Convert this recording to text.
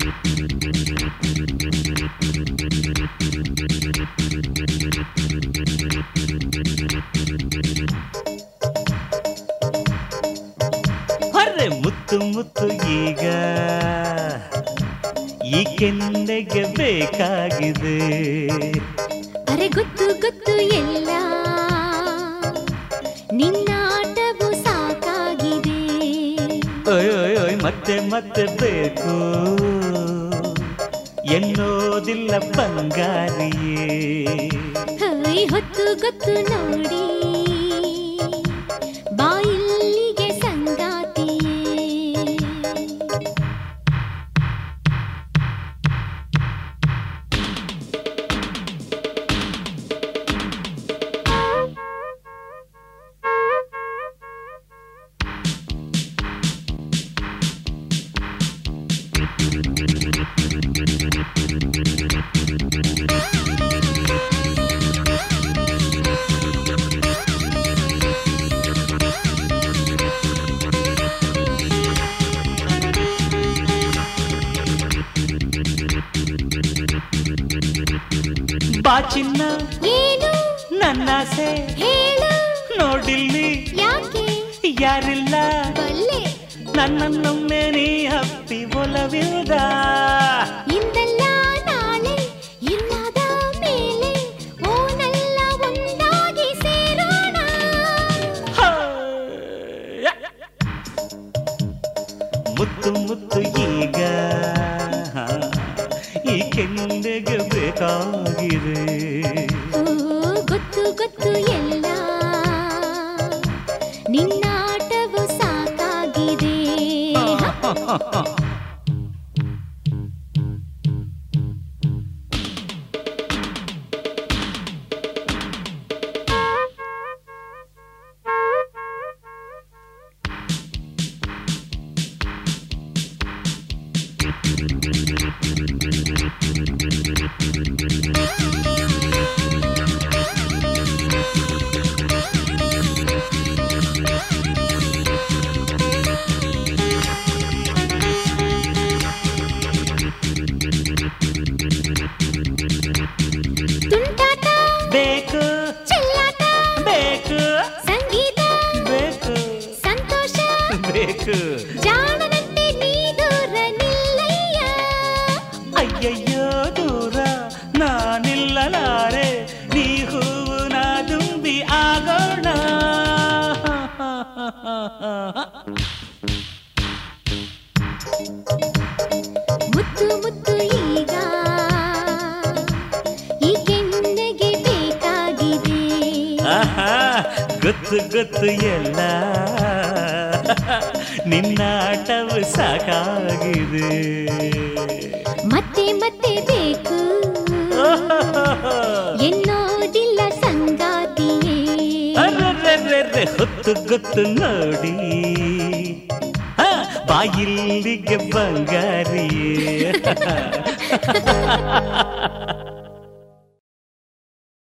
ಹೊರ್ರೆ ಮುತ್ತು ಮುತ್ತು ಈಗ ಈ ಕೆನ್ನೆಗೆ ಬೇಕಾಗಿದೆ. ಅರೆ ಗೊತ್ತು ಗೊತ್ತು ಎಲ್ಲ ನಿನ್ನಾಟವು ಸಾಕಾಗಿದೆ. ಓಯ್ ಮತ್ತೆ ಮತ್ತೆ ಬೇಕು ಎನ್ನೋದಿಲ್ಲ ಬಂಗಾರಿಯೇ. ಹೊತ್ತು ಗೊತ್ತು ನೋಡಿ ಬಾಯಿಲ್ಲಿಗೆ ಸಂಗಾತಿಯೇ. ಬಾ ಚಿನ್ನ ಏನು ನನ್ನಾಸೆ ಹೇಳು ನೋಡಿಲ್ಲಿ ಯಾಕೆ ಯಾರಿಲ್ಲ ಬಲ್ಲೆ ನನ್ನನ್ನೊಮ್ಮೆ ನೀ ಹಪ್ಪಿ ಒಲವಿಲ್ದ. ಇಂದಲ್ಲ ನಾಳೆ ಇನ್ನಾದ ಮೇಲೆ ಓನಲ್ಲ ಒಂದಾಗಿ ಸೇರೋಣ. ಮುತ್ತು ಮುತ್ತು ಈಗ ಈ ಕೆಂಡೆಗೆ ಬೇಕಾಗಿದೆ. ಗೊತ್ತು ಗೊತ್ತು ಎಲ್ಲ ನಿನ್ನಾಟವು ಸಾಕಾಗಿದೆ. ತುಂಟಾಟ ಬೇಕು ಚೆಲ್ಲಾಟ ಬೇಕು ಸಂಗೀತ ಬೇಕು ಸಂತೋಷ ಬೇಕು. ಜಾಣನಂತೆ ನೀ ದೂರ ನಿಲ್ಲಯ್ಯ. ಅಯ್ಯಯ್ಯೋ ದೂರ ನಾನಿಲ್ಲಲಾರೆ ನೀ ಹೂವು ನಾ ದುಂಬಿ ಆಗೋಣ. ಮುತ್ತು ಮುತ್ತು ಈಗ ಈ ಕೆನ್ನೆಗೆ ಬೇಕಾಗಿದೆ. ಆಹಾ ಗೊತ್ತು ಗೊತ್ತು ಎಲ್ಲ ನಿನ್ನಾಟವು ಸಾಕಾಗಿದೆ. ಮತ್ತೆ ಮತ್ತೆ ಬೇಕು ಎನ್ನೋದಿಲ್ಲ ಸಂಗಾತಿಯೇ. ಅರ್ರರ್ರರ್ರೆ ಹೊತ್ತು ಗೊತ್ತು ನೋಡಿ ಬಾಯಿಲ್ಲಿಗೆ ಬಂಗಾರಿಯೇ.